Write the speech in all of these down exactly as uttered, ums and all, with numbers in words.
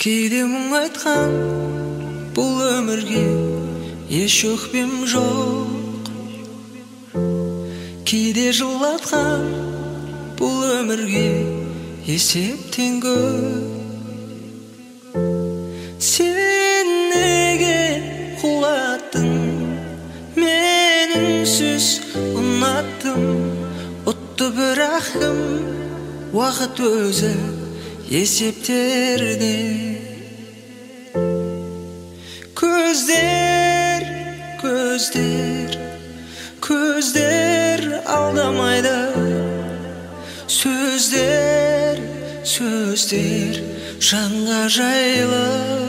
Кейде мұң айтқан бұл өмірге еш өкпем жоқ. Кейде жылатқан бұл өмірге есептен көп. Сен неге құлаттың, мен үнсіз ұнаттым. Ұтты бірақ кім, уақыт өзі есептерде. Көздер, көздер, көздер алдамайды. Сөздер, сөздер жанға жайлы.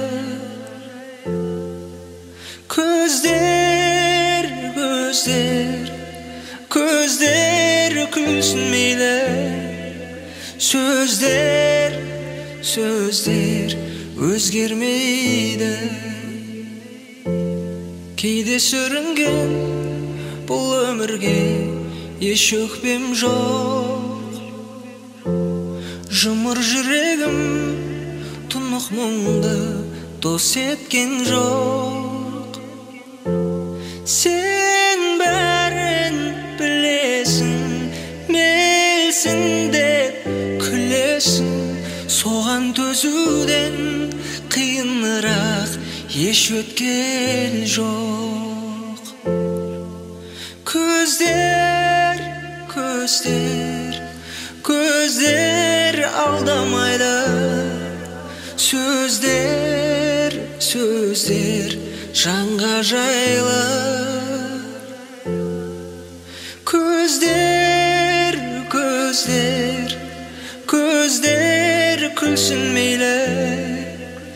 Көздер, көздер, көздер күлсін мейлі. Сөздер, сөздер өзгермейді. Кейде сүрінген бұл өмірге еш өкпем жоқ. Жұмыр жүрегім тұнық мұңды дос еткен жоқ. Сен бәрін білесің, мейлсің деп күлесің. Соған төзуден қиынырақ еш өткен жоқ. Көздер, көздер, көздер алдамайды. Сөздер, сөздер жанға жайлы. Көздер, көздер, көздер күлсін мейлі.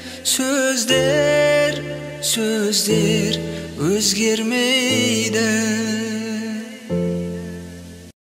Сөздер, сөздер өзгермейді.